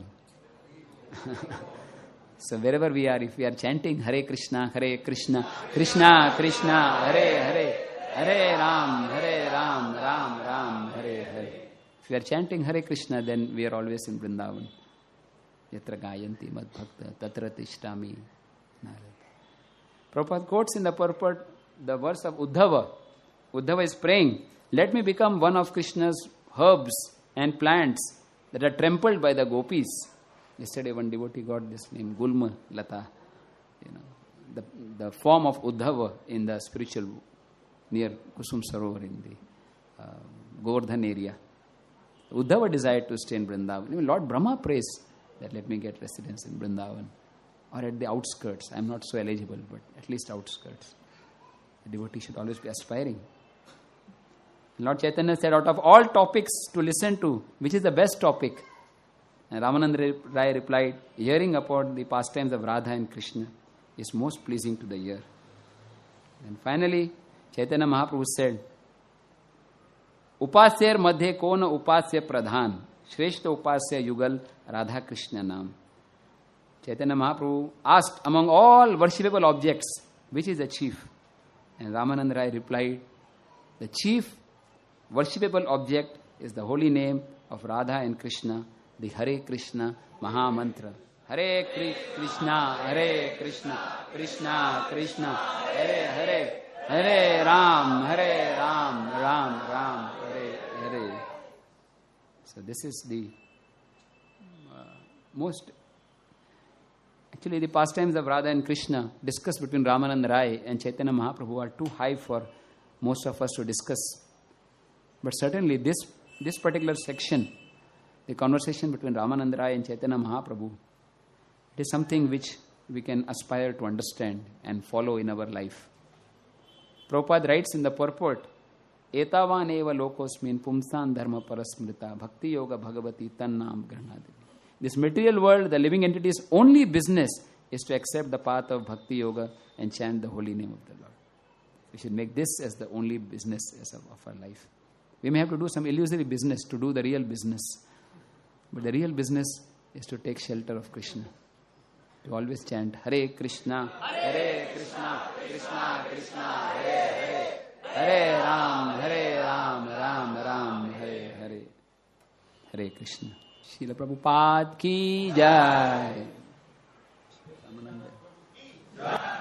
So wherever we are, if we are chanting Hare Krishna, Krishna Krishna, Hare Hare, Hare Ram, Ram, Hare Hare. If we are chanting Hare Krishna, then we are always in Vrindavan. Yatra gayanti mad bhakta tatra tishtami. Prabhupada quotes in the purport the verse of Uddhava. Uddhava is praying, let me become one of Krishna's herbs and plants that are trampled by the gopis. Yesterday one devotee got this name, Gulma Lata. The form of Uddhava in the spiritual near Kusum Sarovar in the Govardhan area. Uddhava desired to stay in Vrindavan. Even Lord Brahma prays that let me get residence in Vrindavan or at the outskirts. I am not so eligible, but at least outskirts. The devotee should always be aspiring. Lord Chaitanya said, out of all topics to listen to, which is the best topic? And Ramananda Rai replied, hearing about the pastimes of Radha and Krishna is most pleasing to the ear. And finally, Chaitanya Mahaprabhu said, उपास्यर मध्य कौन उपास्य प्रधान, श्रेष्ठ उपास्य युगल राधा कृष्ण नाम. Chaitanya Mahaprabhu asked, among all worshipable objects, which is the chief? And Ramananda Rai replied, the chief worshipable object is the holy name of Radha and Krishna, the Hare Krishna Maha Mantra. Hare Krishna, Hare Krishna, Krishna Krishna, Hare Hare, Hare Ram, Ram Ram, Hare Hare. So this is the most... Actually, the pastimes of Radha and Krishna discussed between Ramananda Rai and Chaitanya Mahaprabhu are too high for most of us to discuss. But certainly this particular section, the conversation between Ramananda Rai and Chaitanya Mahaprabhu, it is something which we can aspire to understand and follow in our life. Prabhupada writes in the purport, Etavan eva lokosmin pumsan dharma parasmrita bhakti yoga bhagavati tannam granadi. This material world, the living entity's only business is to accept the path of bhakti yoga and chant the holy name of the Lord. We should make this as the only business of our life. We may have to do some illusory business to do the real business. But the real business is to take shelter of Krishna. To always chant Hare Krishna, Hare Krishna, Krishna Krishna, Hare Hare, Hare Ram, Ram Ram, Hare Hare. Hare Krishna. Srila Prabhupada ki jai.